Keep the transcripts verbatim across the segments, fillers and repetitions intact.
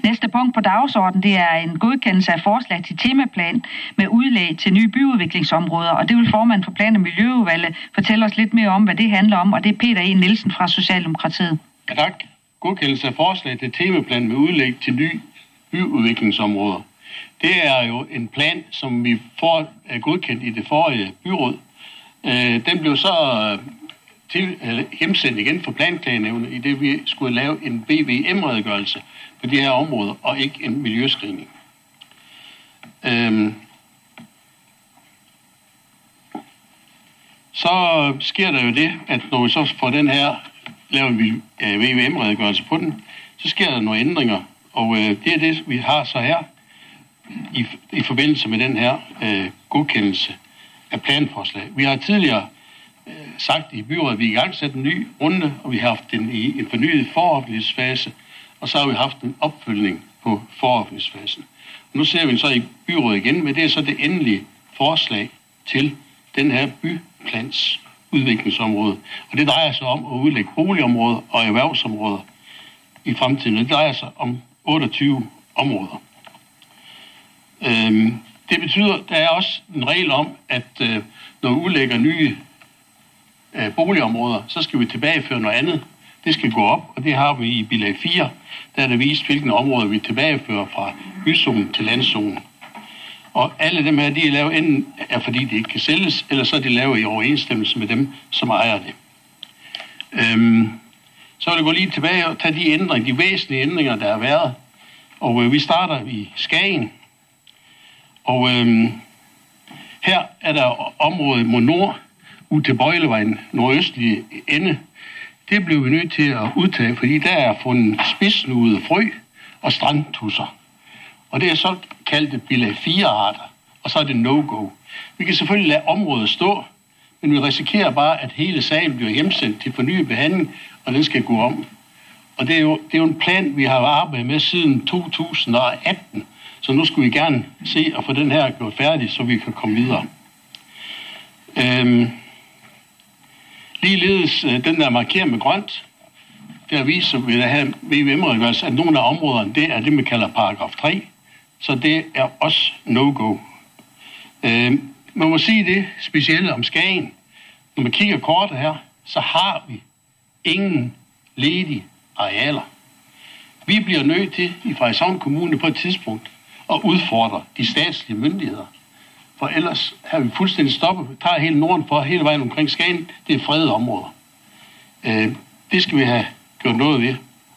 Næste punkt på dagsordenen, det er en godkendelse af forslag til temaplan med udlæg til nye byudviklingsområder, og det vil formanden for Plan- og Miljøudvalget fortælle os lidt mere om, hvad det handler om, og det er Peter E. Nielsen fra Socialdemokratiet. Ja, tak. Godkendelse af forslag til temaplan med udlæg til nye byudviklingsområder. Det er jo en plan, som vi får godkendt i det forrige byråd. Den blev så til, eller hjemsendt igen for planklagenævnet, i det vi skulle lave en B V M-redegørelse på de her områder, og ikke en miljøscreening. Øhm. Så sker der jo det, at når vi så får den her, laver vi øh, V V M-redegørelse på den, så sker der nogle ændringer, og øh, det er det, vi har så her, i, i forbindelse med den her øh, godkendelse af planforslag. Vi har tidligere øh, sagt i byrådet, at vi er i gang sat en ny runde, og vi har haft den i en fornyet foroffentlighedsfase, og så har vi haft en opfølgning på foroffentlighedsfasen. Og nu ser vi så i byrådet igen, men det er så det endelige forslag til den her byplans udviklingsområde. Og det drejer sig om at udlægge boligområder og erhvervsområder i fremtiden. Det drejer sig om otteogtyve områder. Øhm, det betyder, der er også en regel om, at øh, når vi udlægger nye øh, boligområder, så skal vi tilbageføre noget andet. Det skal gå op, og det har vi i bilag fire, der er der vist, hvilke områder vi tilbagefører fra byzonen til landzonen. Og alle dem her, de er lavet enten er fordi de ikke kan sælges, eller så er de lavet i overensstemmelse med dem, som ejer det. Øhm, så vil jeg gå lige tilbage og tage de ændringer, de væsentlige ændringer, der har været. Og øh, vi starter i Skagen. Og øh, her er der området mod nord, ud til Bøjlevejen, nordøstlige ende. Det blev vi nødt til at udtage, fordi der er fundet spidsnudede frø og strandtusser. Og det er så kaldt bilag fire arter, og så er det no-go. Vi kan selvfølgelig lade området stå, men vi risikerer bare, at hele sagen bliver hjemsendt til fornyet behandling, og den skal gå om. Og det er jo, det er jo en plan, vi har arbejdet med siden to tusind og atten, så nu skulle vi gerne se at få den her gjort færdig, så vi kan komme videre. Øhm, ligeledes den der markeret med grønt, der viser vi der have V V M-redegørelse, at nogle af områderne, det er det, man kalder paragraf tre, så det er også no-go. Øhm, man må sige det specielle om Skagen. Når man kigger kortet her, så har vi ingen ledige arealer. Vi bliver nødt til i Frederikshavn Kommune på et tidspunkt at udfordre de statslige myndigheder. For ellers har vi fuldstændig stoppet. Vi tager hele Norden for hele vejen omkring Skagen. Det er fredede områder. Øh, det skal vi have gjort noget ved.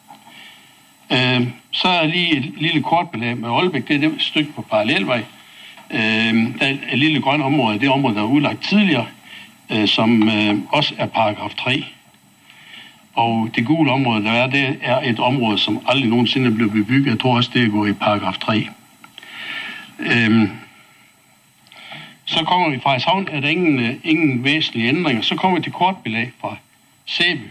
Øh, så er lige et lille kortbelag med Aalbæk. Det er det stykke på parallelvej. Øh, der er et lille grønt område. Det område, der er udlagt tidligere, øh, som øh, også er paragraf tre. Og det gule område, der er, det er et område, som aldrig nogensinde blev bebygget. Jeg tror også, det er gået i paragraf tre. Øhm, så kommer vi fra Frederikshavn, er der ingen, ingen væsentlige ændringer. Så kommer vi til kortbelag fra Sæby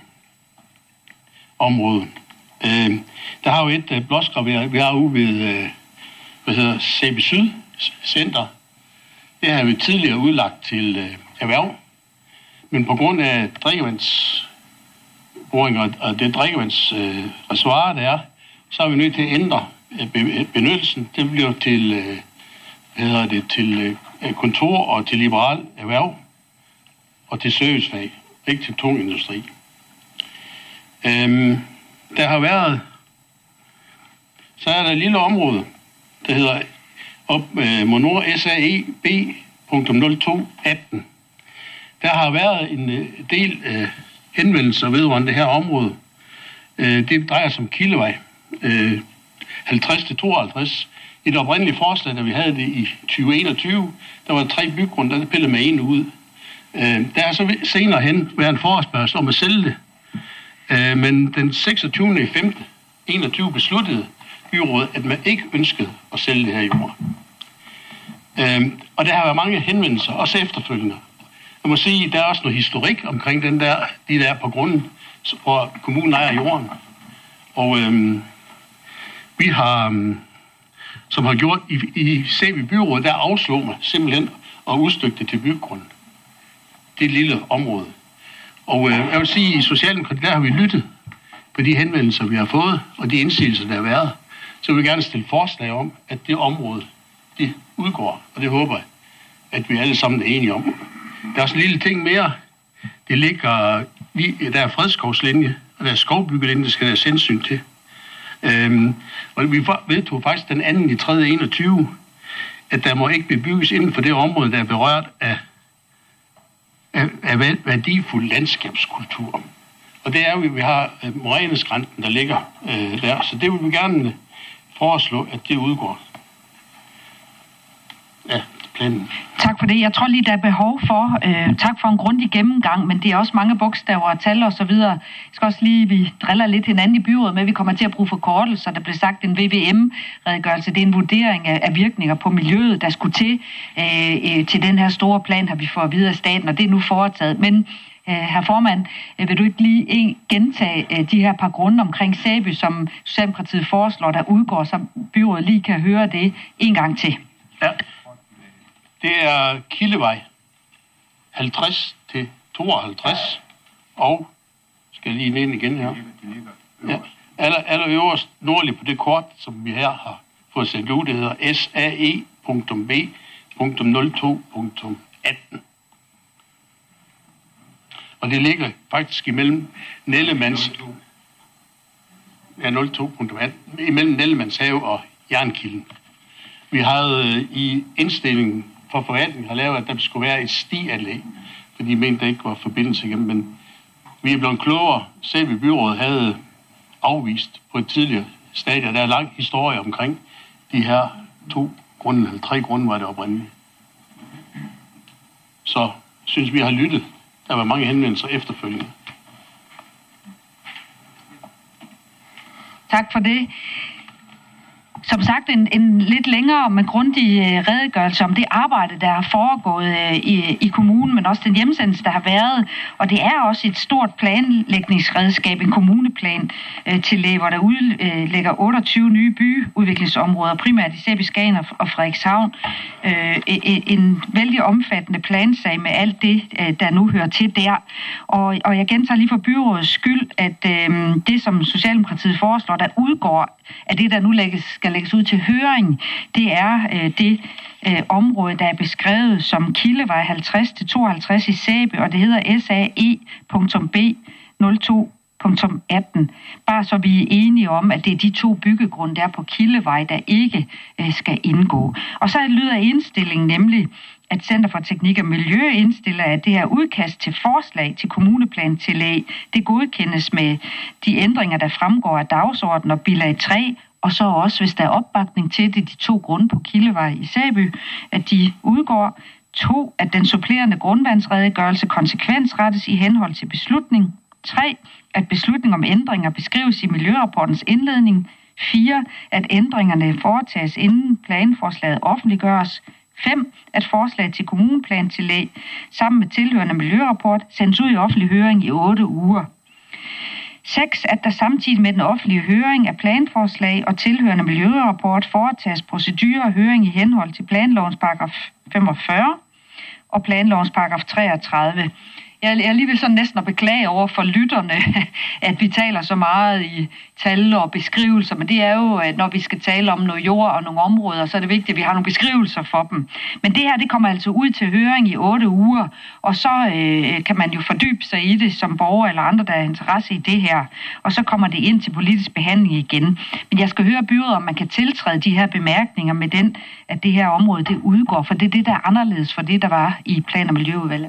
området. Øhm, der har jo et uh, blåskraveret, vi har ude ved uh, hvad hedder, Sæby Syd Center. Det har vi tidligere udlagt til uh, erhverv, men på grund af drikkevandsboringer og det drikkevandsreservoir, uh, der er, så er vi nødt til at ændre uh, benyttelsen. Det bliver til uh, hvad hedder det, til uh, kontor og til liberal erhverv og til servicefag, ikke til tung industri. Øhm, der har været, så er der et lille område, der hedder op øh, mod nord S A E B nul to atten. Der har været en øh, del øh, henvendelser vedrørende det her område. Øh, det drejer sig om Kildevej øh, halvtreds til tooghalvtreds. I det oprindelige forslag, da vi havde det i tyve enogtyve, der var tre byggrunde, der pillede med en ud. Øh, der har så senere hen været en forespørgsel om at sælge det. Øh, men den seksogtyvende femte enogtyve besluttede byrådet, at man ikke ønskede at sælge det her jord. Øh, og der har været mange henvendelser, også efterfølgende. Jeg må sige, at der er også noget historik omkring den der, de der på grunden, hvor kommunen ejer jorden. Og øh, vi har, øh, som har gjort i, i Sæby byrådet, der afslog man simpelthen og udstykte det til byggrund. Det lille område. Og øh, jeg vil sige, at i Socialdemokratiet, der har vi lyttet på de henvendelser, vi har fået, og de indsigelser, der har været. så vil jeg gerne stille forslag om, at det område, det udgår. Og det håber jeg, at vi alle sammen er enige om. Der er også en lille ting mere. Det ligger lige, der er fredskovslinje, og der er skovbyggelinje, der skal der hensyn til. Øhm, og vi vedtog faktisk den anden i tredje enogtyve, at der må ikke bebygges inden for det område, der er berørt af, af, af værdifuld landskabskultur. Og det er jo, at vi har Moreneskrænten, der ligger øh, der. Så det vil vi gerne foreslå, at det udgår. Ja, planen. Tak for det. Jeg tror lige, der er behov for, øh, tak for en grundig gennemgang, men det er også mange bogstaver og tal og så videre. Jeg skal også lige, vi driller lidt hinanden i byrådet med, at vi kommer til at bruge forkortelser. Der blev sagt en V V M-redegørelse. Det er en vurdering af, af virkninger på miljøet, der skulle til. Øh, øh, til den her store plan har vi fået videre af staten, og det er nu foretaget. Men herr formand, vil du ikke lige en, gentage de her par grunde omkring Sæby, som Socialdemokratiet foreslår, der udgår, så byrådet lige kan høre det en gang til? Ja. Det er Kildevej halvtreds til tooghalvtreds, og skal jeg lige ind igen her. Ja. Aller, aller øverst nordligt på det kort, som vi her har fået sendt ud, det hedder S A E B nul to atten. Og det ligger faktisk imellem Nellemands ja, nul to atten, imellem Nellemands have og Jernkilden. Vi havde i indstillingen for forvaltningen har lavet, at der skulle være et stianlæg, fordi de mente, der ikke var forbindelse igennem, men vi er blevet klogere. Selv i byrådet havde afvist på et tidligere stadie, der er lang historie omkring de her to grunde, eller tre grunde var det oprindeligt. Så synes vi har lyttet. Der var mange henvendelser efterfølgende. Tak for det. Som sagt, en, en lidt længere, men grundig øh, redegørelse om det arbejde, der har foregået øh, i, i kommunen, men også den hjemsendelse, der har været. Og det er også et stort planlægningsredskab, en kommuneplan øh, til læge, hvor der udlægger otteogtyve nye byudviklingsområder, primært i Sæby, Skagen og Frederikshavn. Øh, en vældig omfattende plansag med alt det, øh, der nu hører til der. Og, og jeg gentager lige for byrådets skyld, at øh, det, som Socialdemokratiet foreslår, der udgår af det, der nu lægges, skal lægges ud til høring, det er øh, det øh, område, der er beskrevet som Kildevej halvtreds til tooghalvtreds i Sæby, og det hedder S A E B nul to atten. Bare så vi er enige om, at det er de to byggegrunde, der er på Kildevej, der ikke øh, skal indgå. Og så lyder indstillingen nemlig, at Center for Teknik og Miljø indstiller, at det her udkast til forslag til kommuneplantillæg, det godkendes med de ændringer, der fremgår af dagsordenen og bilag tre, og så også, hvis der er opbakning til det, de to grunde på Kildevej i Sæby, at de udgår. To, at den supplerende grundvandsredegørelse konsekvensrettes i henhold til beslutning. Tre, at beslutning om ændringer beskrives i miljørapportens indledning. Fire, at ændringerne foretages inden planforslaget offentliggøres. fem. At forslag til kommuneplantillæg sammen med tilhørende miljørapport sendes ud i offentlig høring i otte uger. seks. At der samtidig med den offentlige høring af planforslag og tilhørende miljørapport foretages procedure og høring i henhold til planlovens paragraf femogfyrre og planlovens paragraf treogtredive. Jeg er alligevel sådan næsten at beklage over for lytterne, at vi taler så meget i tal og beskrivelser, men det er jo, at når vi skal tale om noget jord og nogle områder, så er det vigtigt, at vi har nogle beskrivelser for dem. Men det her, det kommer altså ud til høring i otte uger, og så øh, kan man jo fordybe sig i det som borger eller andre, der er interesse i det her, og så kommer det ind til politisk behandling igen. Men jeg skal høre byrådet, om man kan tiltræde de her bemærkninger med den, at det her område, det udgår, for det er det, der er anderledes for det, der var i Plan- og Miljøudvalget.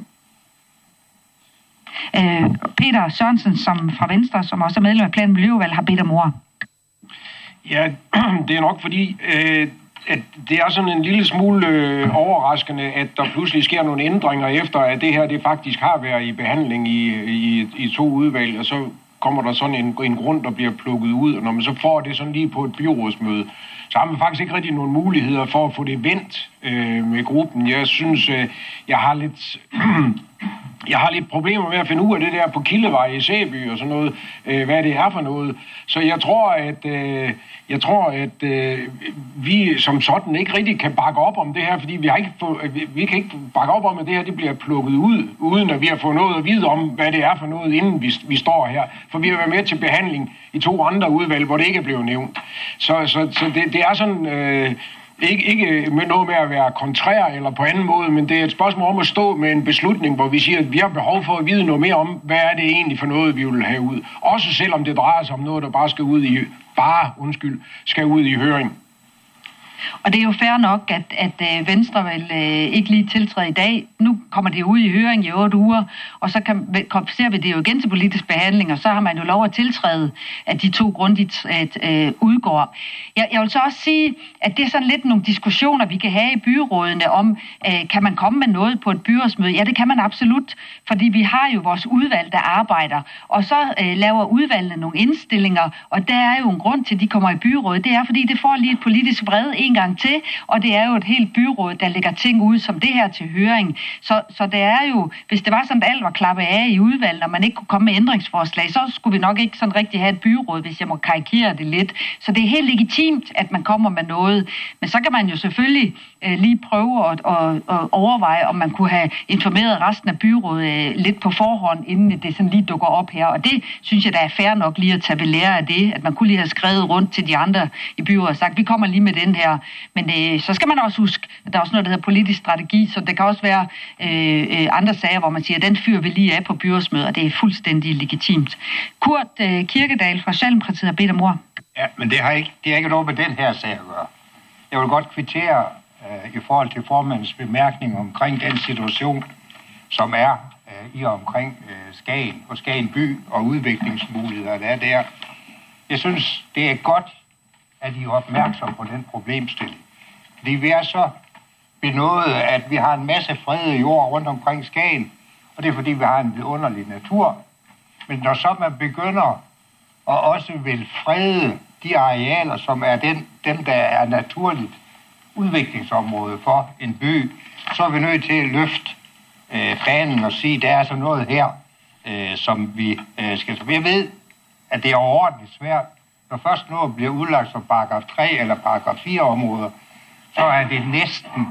Øh, Peter Sørensen, som fra Venstre, som også er medlem af Plan- og Miljøudvalget, har bedt om ord. Ja, det er nok fordi, øh, at det er sådan en lille smule øh, overraskende, at der pludselig sker nogle ændringer efter, at det her det faktisk har været i behandling i, i, i to udvalg, og så kommer der sådan en, en grund, der bliver plukket ud, og når man så får det sådan lige på et byrådsmøde, så har man faktisk ikke rigtig nogen muligheder for at få det vendt øh, med gruppen. Jeg synes, øh, jeg har lidt... Jeg har lidt problemer med at finde ud af det der på Kildevej i Sæby og sådan noget, øh, hvad det er for noget. Så jeg tror, at, øh, jeg tror, at øh, vi som sådan ikke rigtig kan bakke op om det her, fordi vi, har ikke få, vi, vi kan ikke bakke op om, at det her det bliver plukket ud, uden at vi har fået noget at vide om, hvad det er for noget, inden vi, vi står her. For vi har været med til behandling i to andre udvalg, hvor det ikke er blevet nævnt. Så, så, så det, det er sådan... Øh, Ikke, ikke med noget med at være kontrær eller på anden måde, men det er et spørgsmål om at stå med en beslutning, hvor vi siger, at vi har behov for at vide noget mere om, hvad er det egentlig for noget, vi vil have ud. Også selvom det drejer sig om noget, der bare skal ud i, bare, undskyld, skal ud i høring. Og det er jo fair nok, at, at Venstre vil øh, ikke lige tiltræde i dag. Nu kommer det ud i høring i otte uger, og så kan, ser vi det jo igen til politisk behandling, og så har man jo lov at tiltræde, at de to grundigt øh, udgår. Jeg, jeg vil så også sige, at det er sådan lidt nogle diskussioner, vi kan have i byrådene om, øh, kan man komme med noget på et byrådsmøde? Ja, det kan man absolut, fordi vi har jo vores udvalg, der arbejder, og så øh, laver udvalgene nogle indstillinger, og der er jo en grund til, at de kommer i byrådet. Det er, fordi det får lige et politisk vred en gang til, og det er jo et helt byråd, der lægger ting ud som det her til høring. Så, så det er jo, hvis det var sådan, at alt var klappet af i udvalget, og man ikke kunne komme med ændringsforslag, så skulle vi nok ikke sådan rigtig have et byråd, hvis jeg må karikere det lidt. Så det er helt legitimt, at man kommer med noget. Men så kan man jo selvfølgelig øh, lige prøve at, at, at overveje, om man kunne have informeret resten af byrådet øh, lidt på forhånd, inden det sådan lige dukker op her. Og det synes jeg, der er fair nok lige at tage ved lære af det, at man kunne lige have skrevet rundt til de andre i byrådet og sagt, vi kommer lige med den her. Men øh, så skal man også huske, at der er også noget, der hedder politisk strategi, så det kan også være øh, øh, andre sager, hvor man siger, at den fyrer vi lige af på byrådsmødet, og det er fuldstændig legitimt. Kurt øh, Kirkedal fra Socialdemokratiet har bedt om ord. Ja, men det har ikke, det har ikke noget med den her sag at gøre. Jeg vil godt kvittere øh, i forhold til formandens bemærkning omkring den situation, som er øh, i og omkring øh, Skagen og Skagen by og udviklingsmuligheder, der er der. Jeg synes, det er godt, at I er opmærksom på den problemstilling. Fordi vi er så benådet, at vi har en masse fredede jord rundt omkring Skagen, og det er fordi, vi har en underlig natur. Men når så man begynder at også vil frede de arealer, som er den, dem, der er naturligt udviklingsområde for en by, så er vi nødt til at løfte øh, banen og sige, at der er så noget her, øh, som vi øh, skal... Jeg ved, at det er overordentligt svært. Når først noget bliver udlagt som paragraf tre eller paragraf fire områder, så er det næsten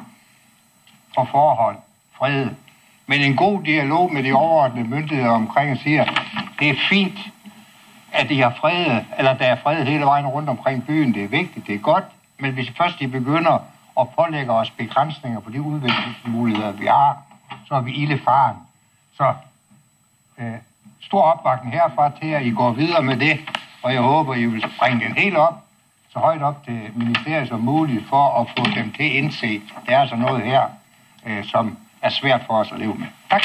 på forhånd fredet. Men en god dialog med de overordnede myndigheder omkring siger, det er fint, at de har fredet, eller der er fredet hele vejen rundt omkring byen. Det er vigtigt, det er godt. Men hvis først de begynder at pålægge os begrænsninger på de udviklingsmuligheder, vi har, så er vi ildefaren. Så øh, stor opbakning herfra til, at I går videre med det, og jeg håber, I vil bringe den helt op, så højt op til ministeriet som muligt, for at få dem til at indse, at der er altså noget her, øh, som er svært for os at leve med. Tak.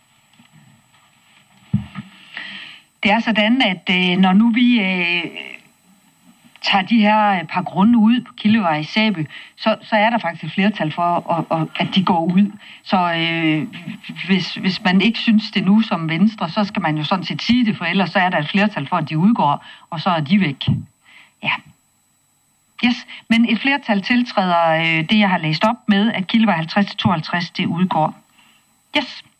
Det er sådan, at øh, når nu vi øh, tager de her par grunde ud på Kildevej i Sæby, så, så er der faktisk et flertal for, at, at, at de går ud. Så øh, hvis, hvis man ikke synes det nu som Venstre, så skal man jo sådan set sige det, for ellers så er der et flertal for, at de udgår, og så er de væk. Ja. Yes, men et flertal tiltræder øh, det, jeg har læst op med, at Kildevej halvtreds til tooghalvtreds, det udgår. Yes.